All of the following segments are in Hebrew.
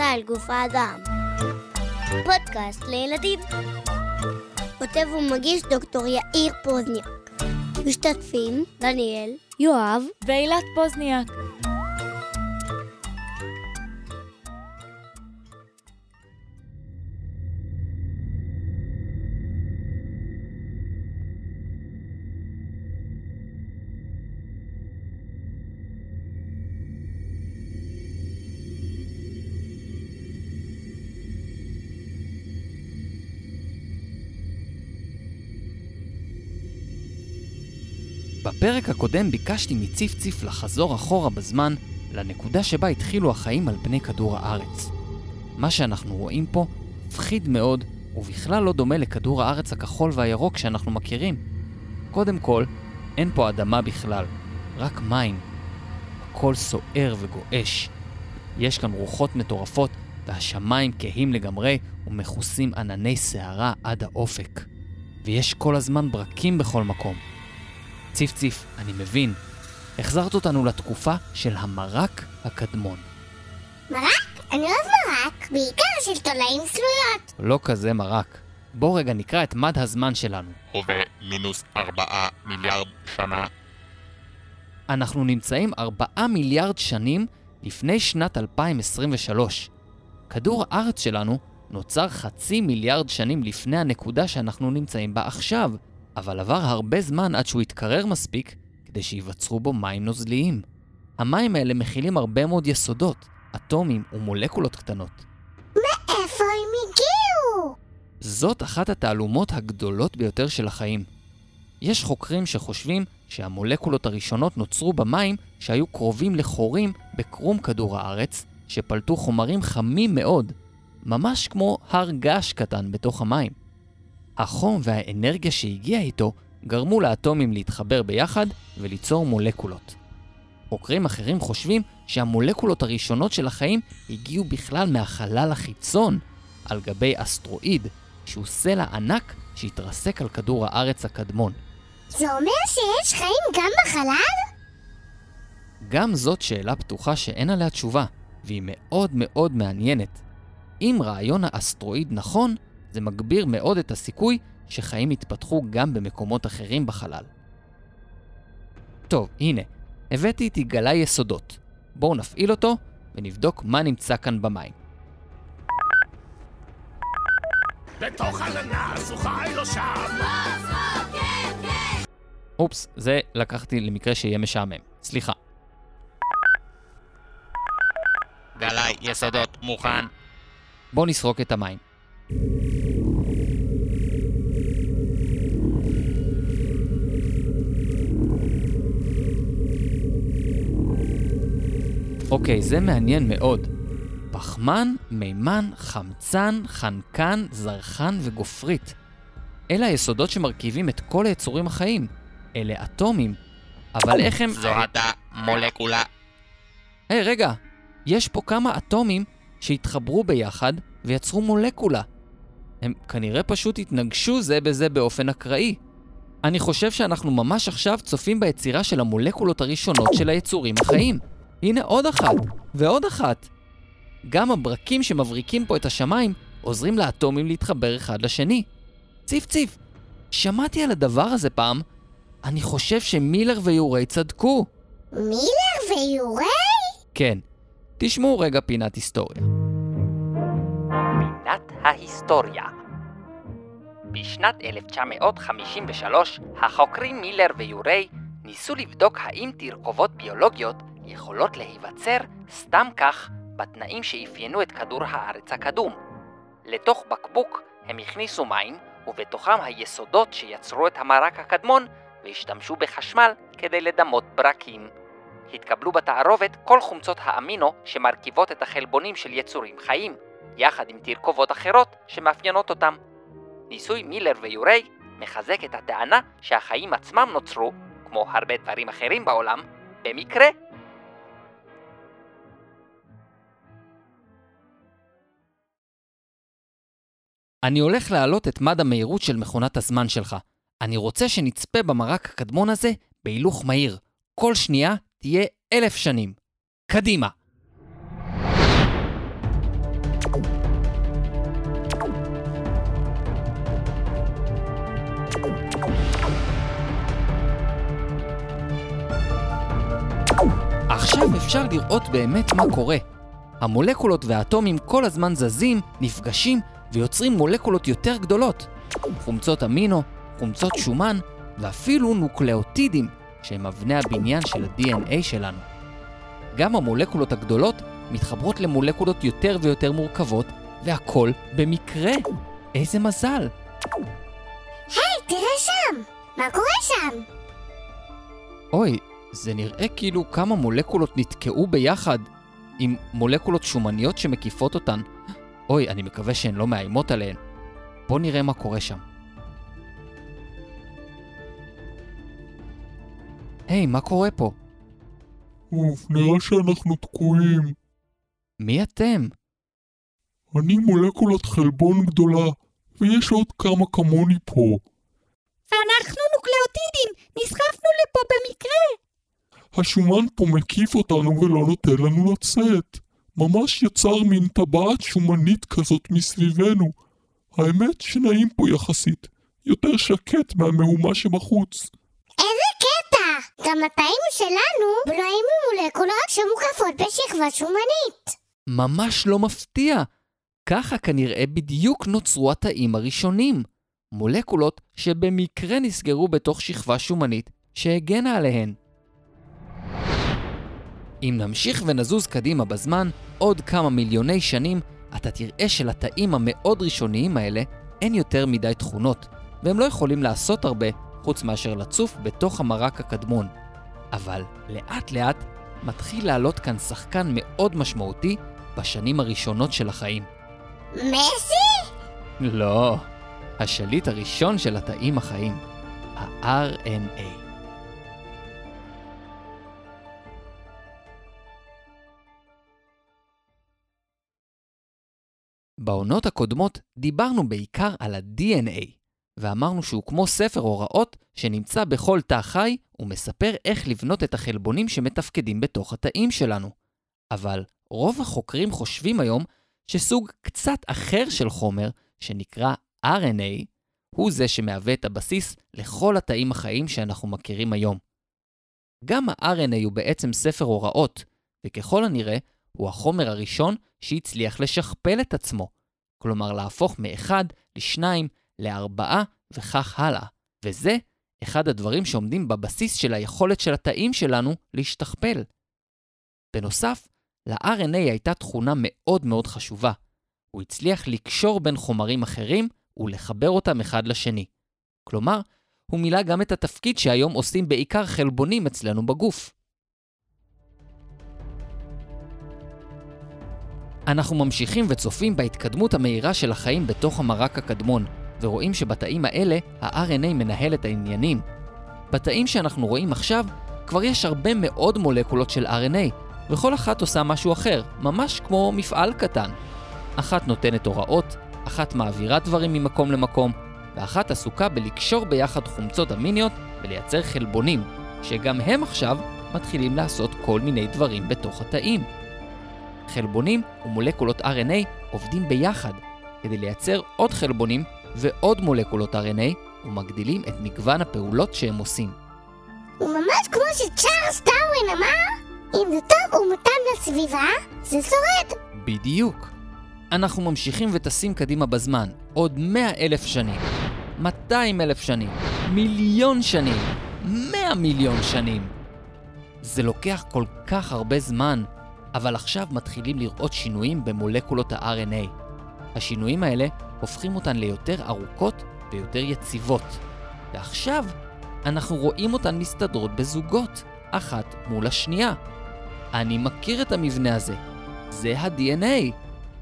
על גוף האדם. פודקאסט לילדים. כותב ומגיש דוקטור יאיר פוזניאק. משתתפים דניאל, יואב ואילת פוזניאק. בפרק הקודם ביקשתי מציפציף לחזור אחורה בזמן לנקודה שבה התחילו החיים על פני כדור הארץ. מה שאנחנו רואים פה מפחיד מאוד ובכלל לא דומה לכדור הארץ הכחול והירוק שאנחנו מכירים. קודם כל, אין פה אדמה בכלל, רק מים. הכל סוער וגועש. יש כאן רוחות מטורפות והשמיים כהים לגמרי ומכוסים ענני שערה עד האופק. ויש כל הזמן ברקים בכל מקום. ציפציף, אני מבין. החזרת אותנו לתקופה של המרק הקדמון. מרק? אני אוהב מרק, בעיקר של תולעים סלויות. לא כזה מרק. בוא רגע נקרא את מד הזמן שלנו. ובמינוס 4 מיליארד שנה. אנחנו נמצאים 4 מיליארד שנים לפני שנת 2023. כדור הארץ שלנו נוצר 0.5 מיליארד שנים לפני הנקודה שאנחנו נמצאים בה עכשיו. אבל עבר הרבה זמן עד שהוא יתקרר מספיק כדי שיווצרו בו מים נוזליים. המים האלה מכילים הרבה מאוד יסודות, אטומים ומולקולות קטנות. מאיפה הם הגיעו? זאת אחת התעלומות הגדולות ביותר של החיים. יש חוקרים שחושבים שהמולקולות הראשונות נוצרו במים שהיו קרובים לחורים בקרום כדור הארץ, שפלטו חומרים חמים מאוד, ממש כמו הר געש קטן בתוך המים. החום והאנרגיה שהגיעה איתו גרמו לאטומים להתחבר ביחד וליצור מולקולות. חוקרים אחרים חושבים שהמולקולות הראשונות של החיים הגיעו בכלל מהחלל החיצון, על גבי אסטרואיד, שהוא סלע ענק שהתרסק על כדור הארץ הקדמון. זה אומר שיש חיים גם בחלל? גם זאת שאלה פתוחה שאין עליה תשובה, והיא מאוד מאוד מעניינת. אם רעיון האסטרואיד נכון, זה מגביר מאוד את הסיכוי שחיים יתפתחו גם במקומות אחרים בחלל. טוב, הנה, הבאתי איתי גלאי יסודות. בואו נפעיל אותו ונבדוק מה נמצא כאן במים. בתוך עננה, זוכה לא שם. אופס, זה לקחתי למקרה שיהיה משעמם. סליחה. גלאי יסודות מוכן. בואו נסרוק את המים. אוקיי, זה מעניין מאוד. פחמן, מימן, חמצן, חנקן, זרחן וגופרית. אלה היסודות שמרכיבים את כל היצורים החיים. אלה אטומים. אבל איך הם... זו הייתה מולקולה. היי, רגע. יש פה כמה אטומים שהתחברו ביחד ויצרו מולקולה. הם כנראה פשוט התנגשו זה בזה באופן אקראי. אני חושב שאנחנו ממש עכשיו צופים ביצירה של המולקולות הראשונות של היצורים החיים. הנה עוד אחת, ועוד אחת. גם הברקים שמבריקים פה את השמיים עוזרים לאטומים להתחבר אחד לשני. ציפציף, שמעתי על הדבר הזה פעם. אני חושב שמילר ויורי צדקו. מילר ויורי? כן. תשמעו רגע פינת היסטוריה. פינת ההיסטוריה. בשנת 1953, החוקרים מילר ויורי ניסו לבדוק האם תרכובות ביולוגיות יכולות להיווצר סתם כך בתנאים שאפיינו את כדור הארץ הקדום. לתוך בקבוק הם הכניסו מים ובתוכם היסודות שיצרו את המרק הקדמון והשתמשו בחשמל כדי לדמות ברקים. התקבלו בתערובת כל חומצות האמינו שמרכיבות את החלבונים של יצורים חיים, יחד עם תרכובות אחרות שמאפיינות אותם. ניסוי מילר ויורי מחזק את הטענה שהחיים עצמם נוצרו, כמו הרבה דברים אחרים בעולם, במקרה. אני הולך להעלות את מד המהירות של מכונת הזמן שלך. אני רוצה שנצפה במרק הקדמון הזה בהילוך מהיר. כל שנייה תהיה 1000 שנים. קדימה. עכשיו אפשר לראות באמת מה קורה. המולקולות והאטומים כל הזמן זזים, נפגשים ויוצרים מולקולות יותר גדולות. חומצות אמינו, חומצות שומן ואפילו נוקלאוטידים שהם אבני הבניין של ה-DNA שלנו. גם המולקולות הגדולות מתחברות למולקולות יותר ויותר מורכבות, והכל במקרה. איזה מזל. היי, תראה שם! מה קורה שם? אוי, זה נראה כאילו כמה מולקולות נתקעו ביחד עם מולקולות שומניות שמקיפות אותן. אוי, אני מקווה שהן לא מאיימות עליהן. בוא נראה מה קורה שם. היי, מה קורה פה? נראה שאנחנו תקועים. מי אתם? אני מולקולת חלבון גדולה, ויש עוד כמה כמוני פה. אנחנו נוקלאוטידים, נסחפנו לפה במקרה. השומן פה מקיף אותנו ולא נותן לנו לצאת. ממש יצר מין טבעת שומנית כזאת מסביבנו. האמת שנעים פה יחסית, יותר שקט מהמהומה שבחוץ. איזה קטע! גם התאים שלנו בנויים ממולקולות שמוקפות בשכבה שומנית. ממש לא מפתיע. ככה כנראה בדיוק נוצרו התאים הראשונים. מולקולות שבמקרה נסגרו בתוך שכבה שומנית שהגנה עליהן. אם נמשיך ונזוז קדימה בזמן, עוד כמה מיליוני שנים, אתה תראה שלתאים המאוד ראשוניים האלה אין יותר מדי תכונות, והם לא יכולים לעשות הרבה חוץ מאשר לצוף בתוך המרק הקדמון. אבל לאט לאט מתחיל לעלות כאן שחקן מאוד משמעותי בשנים הראשונות של החיים. מסי? לא, השליט הראשון של התאים החיים, ה-RNA. בעונות הקודמות דיברנו בעיקר על ה-DNA, ואמרנו שהוא כמו ספר הוראות שנמצא בכל תא חי ומספר איך לבנות את החלבונים שמתפקדים בתוך התאים שלנו. אבל רוב החוקרים חושבים היום שסוג קצת אחר של חומר, שנקרא RNA, הוא זה שמהווה את הבסיס לכל התאים החיים שאנחנו מכירים היום. גם ה-RNA הוא בעצם ספר הוראות, וככל הנראה הוא החומר הראשון שהצליח לשכפל את עצמו, כלומר להפוך מ-1 ל-2 ל-4 וכך הלאה, וזה אחד הדברים שעומדים בבסיס של היכולת של התאים שלנו להשתכפל. בנוסף, ל-RNA הייתה תכונה מאוד מאוד חשובה. הוא הצליח לקשור בין חומרים אחרים ולחבר אותם אחד לשני. כלומר, הוא מילא גם את התפקיד שהיום עושים בעיקר חלבונים אצלנו בגוף. אנחנו ממשיכים וצופים בהתקדמות המהירה של החיים בתוך המרק הקדמון, ורואים שבתאים האלה ה-RNA מנהל את העניינים. בתאים שאנחנו רואים עכשיו כבר יש הרבה מאוד מולקולות של RNA, וכל אחת עושה משהו אחר, ממש כמו מפעל קטן. אחת נותנת הוראות, אחת מעבירה דברים ממקום למקום, ואחת עסוקה בלקשור ביחד חומצות אמיניות ולייצר חלבונים, שגם הם עכשיו מתחילים לעשות כל מיני דברים בתוך התאים. חלבונים ומולקולות RNA עובדים ביחד כדי לייצר עוד חלבונים ועוד מולקולות RNA ומגדילים את מגוון הפעולות שהם עושים. הוא ממש כמו שצ'ארלס דרווין אמר, אם זה טוב ומותאם לסביבה, זה שורד. בדיוק. אנחנו ממשיכים וטסים קדימה בזמן, עוד 100,000 שנים, 200,000 שנים, מיליון שנים, 100 מיליון שנים. זה לוקח כל כך הרבה זמן, אבל עכשיו מתחילים לראות שינויים במולקולות ה-RNA. השינויים האלה הופכים אותן ליותר ארוכות ויותר יציבות. ועכשיו אנחנו רואים אותן מסתדרות בזוגות, אחת מול השנייה. אני מכיר את המבנה הזה. זה ה-DNA.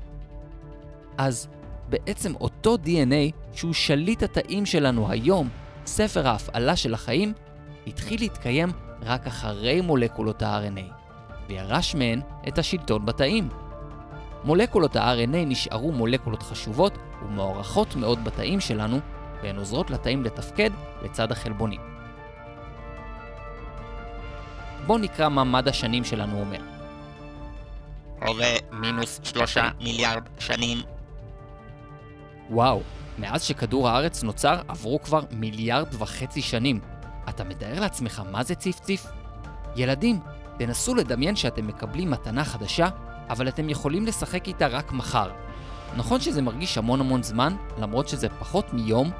אז בעצם אותו DNA שהוא שליט התאים שלנו היום, ספר ההפעלה של החיים, התחיל להתקיים רק אחרי מולקולות ה-RNA, וירש מהן את השלטון בתאים. מולקולות ה-RNA נשארו מולקולות חשובות ומערכות מאוד בתאים שלנו, והן עוזרות לתאים לתפקד לצד החלבונים. בואו נקרא מה מד השנים שלנו אומר. הווה מינוס 3 מיליארד שנים. וואו, מאז שכדור הארץ נוצר עברו כבר 1.5 מיליארד שנים. אתה מתאר לעצמך מה זה ציף ציף? ילדים, תנסו לדמיין שאתם מקבלים מתנה חדשה, אבל אתם יכולים לשחק איתה רק מחר. נכון שזה מרגיש המון זמן, למרות שזה פחות מיום?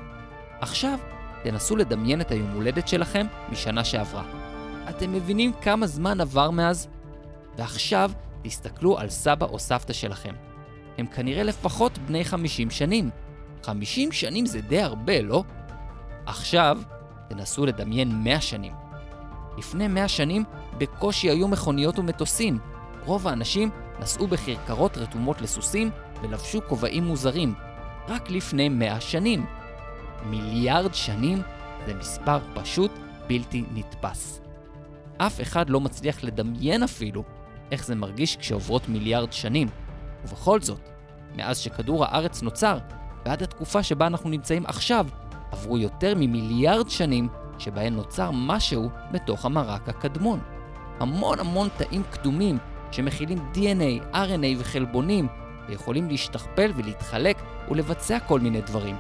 עכשיו, תנסו לדמיין את היום הולדת שלכם משנה שעברה. אתם מבינים כמה זמן עבר מאז? ועכשיו תסתכלו על סבא או סבתא שלכם. הם כנראה לפחות בני 50 שנים. 50 שנים זה די הרבה, לא? עכשיו תנסו לדמיין 100 שנים. לפני 100 שנים בקושי היו מכוניות ומטוסים. רוב האנשים נסעו בחרקרות רתומות לסוסים ולבשו כובעים מוזרים. רק לפני 100 שנים. מיליארד שנים זה מספר פשוט בלתי נתפס. אף אחד לא מצליח לדמיין אפילו איך זה מרגיש כשעוברות מיליארד שנים. ובכל זאת, מאז שכדור הארץ נוצר, ועד התקופה שבה אנחנו נמצאים עכשיו, עברו יותר ממיליארד שנים שבהן נוצר משהו בתוך המרק הקדמון. המון תאים קדומים שמכילים DNA, RNA וחלבונים, ויכולים להשתכפל ולהתחלק ולבצע כל מיני דברים.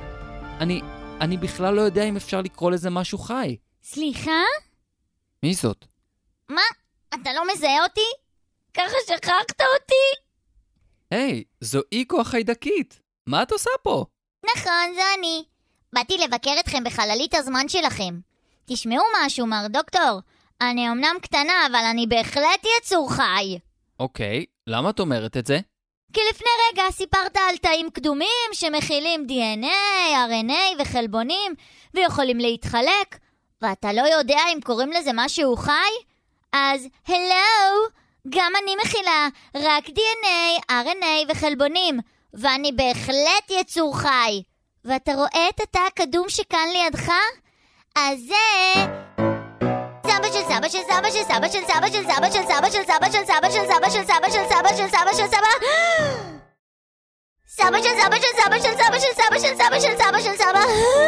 אני בכלל לא יודע אם אפשר לקרוא לזה משהו חי. סליחה? מי זאת? מה? אתה לא מזהה אותי? ככה שכחת אותי? היי, זו איקו החיידקית. מה את עושה פה? נכון, זה אני. באתי לבקר אתכם בחללית הזמן שלכם. תשמעו משהו, מר דוקטור. אני אמנם קטנה, אבל אני בהחלט יצור חי. אוקיי, למה את אומרת את זה? כי לפני רגע סיפרת על תאים קדומים שמכילים DNA, RNA וחלבונים, ויכולים להתחלק, ואתה לא יודע אם קוראים לזה משהו חי? אז, הלו, גם אני מכילה רק DNA, RNA וחלבונים, ואני בהחלט יצור חי. ואתה רואה את התא הקדום שכאן לידך? אז זה... סבא של סבא של סבא של סבא של סבא של סבא של סבא של סבא של סבא של סבא של סבא של סבא של סבא של סבא סבא של סבא של סבא של סבא של סבא של סבא של סבא של סבא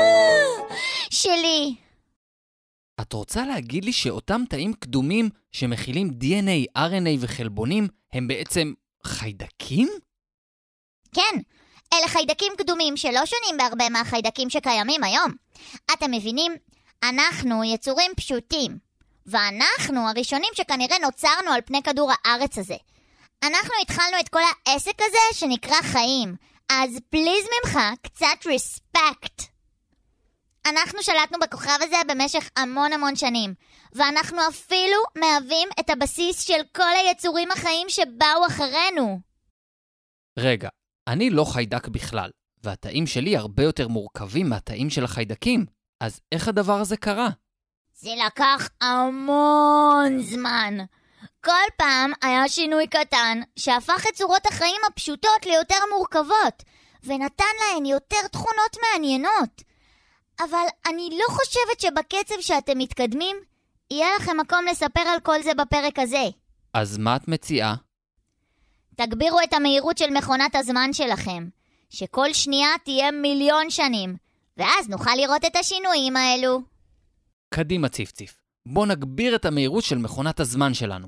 שלי. את רוצה להגיד לי שאותם תאים קדומים שמכילים DNA, RNA וחלבונים הם בעצם חיידקים? כן, אלה חיידקים קדומים שלא שונים בהרבה מהחיידקים שקיימים היום. אתם מבינים? אנחנו יצורים פשוטים, ואנחנו הראשונים שכנראה נוצרנו על פני כדור הארץ הזה. אנחנו התחלנו את כל העסק הזה שנקרא חיים, אז פליז ממך קצת רספקט. אנחנו שלטנו בכוכב הזה במשך המון שנים, ואנחנו אפילו מהווים את הבסיס של כל היצורים החיים שבאו אחרינו. רגע, אני לא חיידק בכלל, והתאים שלי הרבה יותר מורכבים מהתאים של החיידקים. אז איך הדבר הזה קרה? זה לקח המון זמן. כל פעם היה שינוי קטן שהפך את צורות החיים הפשוטות ליותר מורכבות, ונתן להן יותר תכונות מעניינות. אבל אני לא חושבת שבקצב שאתם מתקדמים, יהיה לכם מקום לספר על כל זה בפרק הזה. אז מה את מציעה? תגבירו את המהירות של מכונת הזמן שלכם, שכל שנייה תהיה 1,000,000 שנים. ואז נוכל לראות את השינויים האלו. קדימה ציפציף, בוא נגביר את המהירות של מכונת הזמן שלנו.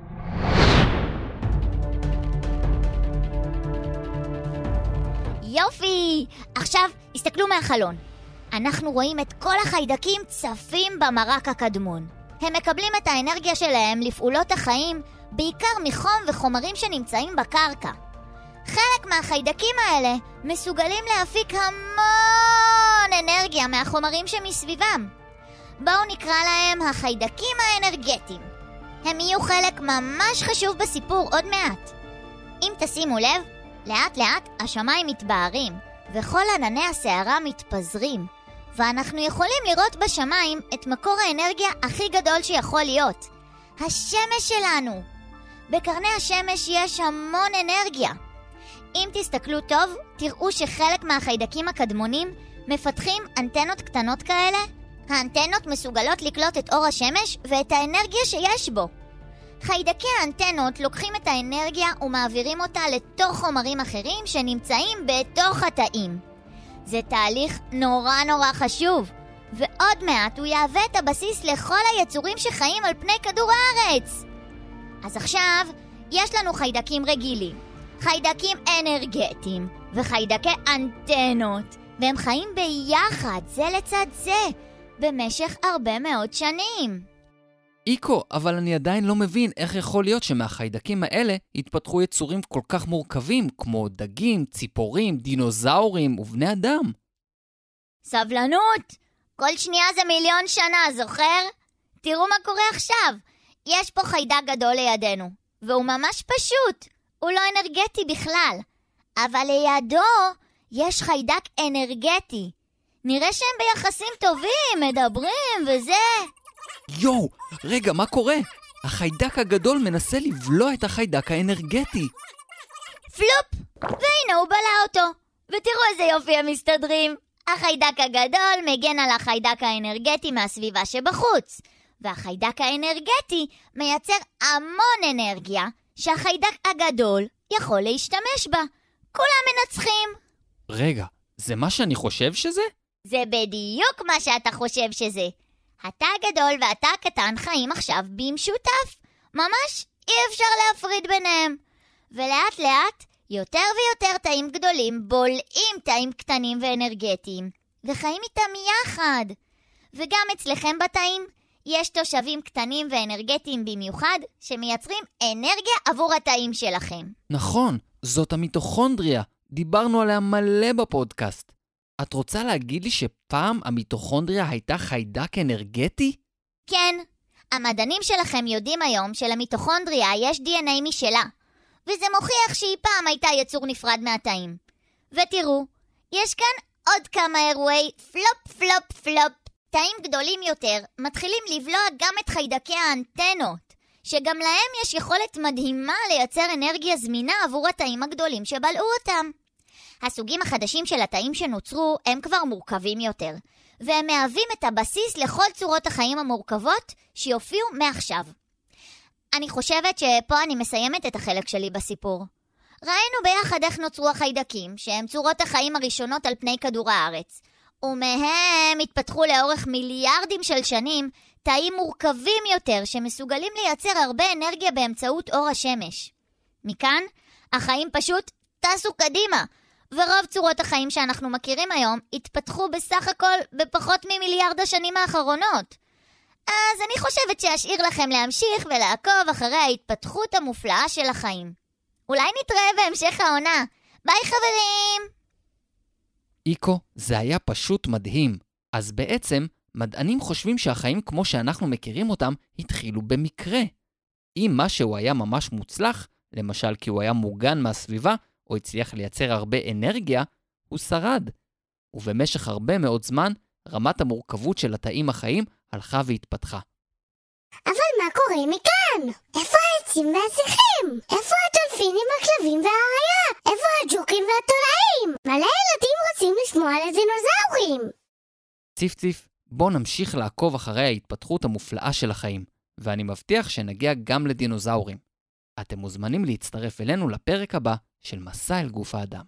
יופי! עכשיו הסתכלו מהחלון. אנחנו רואים את כל החיידקים צפים במרק הקדמון. הם מקבלים את האנרגיה שלהם לפעולות החיים, בעיקר מחום וחומרים שנמצאים בקרקע. חלק מהחיידקים האלה מסוגלים להפיק המון אנרגיה מהחומרים שמסביבם. בואו נקרא להם החיידקים האנרגטיים. הם יהיו חלק ממש חשוב בסיפור עוד מעט. אם תשימו לב, לאט לאט השמיים מתבהרים, וכל ענני הסערה מתפזרים, ואנחנו יכולים לראות בשמיים את מקור האנרגיה הכי גדול שיכול להיות. השמש שלנו. בקרני השמש יש המון אנרגיה. אם תסתכלו טוב, תראו שחלק מהחיידקים הקדמונים מפתחים אנטנות קטנות כאלה. האנטנות מסוגלות לקלוט את אור השמש ואת האנרגיה שיש בו. חיידקי האנטנות לוקחים את האנרגיה ומעבירים אותה לתוך חומרים אחרים שנמצאים בתוך התאים. זה תהליך נורא חשוב, ועוד מעט הוא יהווה את הבסיס לכל היצורים שחיים על פני כדור הארץ. אז עכשיו יש לנו חיידקים רגילים, חיידקים אנרגטיים וחיידקי אנטנות, והם חיים ביחד זה לצד זה במשך הרבה מאוד שנים. איקו, אבל אני עדיין לא מבין איך יכול להיות שמהחיידקים האלה התפתחו יצורים כל כך מורכבים, כמו דגים, ציפורים, דינוזאורים ובני אדם. סבלנות! כל שנייה זה 1,000,000 שנה, זוכר? תראו מה קורה עכשיו. יש פה חיידק גדול לידינו, והוא ממש פשוט. הוא לא אנרגטי בכלל. אבל לידו יש חיידק אנרגטי. נראה שהם ביחסים טובים, מדברים וזה. יואו, רגע, מה קורה? החיידק הגדול מנסה לבלוע את החיידק האנרגטי. פלופ! והנה הוא בלע אותו. ותראו איזה יופי הם מסתדרים. החיידק הגדול מגן על החיידק האנרגטי מהסביבה שבחוץ. והחיידק האנרגטי מייצר המון אנרגיה שהחיידק הגדול יכול להשתמש בה. כולם מנצחים. רגע, זה מה שאני חושב שזה? זה בדיוק מה שאתה חושב שזה. אתה הגדול ואתה הקטן חיים עכשיו במשותף. ממש אי אפשר להפריד ביניהם. ולאט לאט יותר ויותר תאים גדולים בולעים תאים קטנים ואנרגטיים. וחיים איתם יחד. וגם אצלכם בתאים יש תושבים קטנים ואנרגטיים במיוחד שמייצרים אנרגיה עבור התאים שלכם. נכון, זאת המיטוכונדריה. דיברנו עליה מלא בפודקאסט. את רוצה להגיד לי שפעם המיטוכונדריה הייתה חיידק אנרגטי? כן. המדענים שלכם יודעים היום שלמיטוכונדריה יש DNA משלה. וזה מוכיח שהיא פעם הייתה יצור נפרד מהתאים. ותראו, יש כאן עוד כמה אירועי פלופ פלופ פלופ. תאים גדולים יותר מתחילים לבלוע גם את חיידקי האנטנות, שגם להם יש יכולת מדהימה לייצר אנרגיה זמינה עבור התאים הגדולים שבלעו אותם. הסוגים החדשים של התאים שנוצרו הם כבר מורכבים יותר, והם מהווים את הבסיס לכל צורות החיים המורכבות שיופיעו מעכשיו. אני חושבת שפה אני מסיימת את החלק שלי בסיפור. ראינו ביחד איך נוצרו החיידקים, שהם צורות החיים הראשונות על פני כדור הארץ, ומהם התפתחו לאורך מיליארדים של שנים תאים מורכבים יותר שמסוגלים לייצר הרבה אנרגיה באמצעות אור השמש. מכאן החיים פשוט טסו קדימה, ורוב צורות החיים שאנחנו מכירים היום התפתחו בסך הכל בפחות ממיליארד השנים האחרונות. אז אני חושבת שאשאיר לכם להמשיך ולעקוב אחרי ההתפתחות המופלאה של החיים. אולי נתראה בהמשך העונה. ביי חברים! איקו, זה היה פשוט מדהים. אז בעצם, מדענים חושבים שהחיים כמו שאנחנו מכירים אותם התחילו במקרה. אם משהו היה ממש מוצלח, למשל כי הוא היה מוגן מהסביבה, או הצליח לייצר הרבה אנרגיה, הוא שרד. ובמשך הרבה מאוד זמן, רמת המורכבות של התאים החיים הלכה והתפתחה. אבל מה קורה מכאן? איפה העצים והשיחים? איפה הדולפינים, הכלבים והאריה? איפה הג'וקים והתולעים? מלא ילדים רוצים לשמוע על הדינוזאורים. ציף ציף, בוא נמשיך לעקוב אחרי ההתפתחות המופלאה של החיים, ואני מבטיח שנגיע גם לדינוזאורים. אתם מוזמנים להצטרף אלינו לפרק הבא של מסע אל גוף האדם.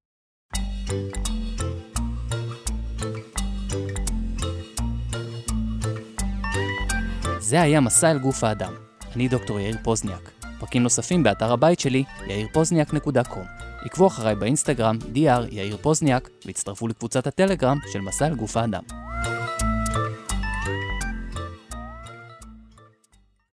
זה היה מסע אל גוף האדם. אני דוקטור יאיר פוזניאק. פרקים נוספים באתר הבית שלי, yairpozniak.com. עקבו אחריי באינסטגרם, dr יאיר פוזניאק, והצטרפו לקבוצת הטלגרם של מסע אל גוף האדם.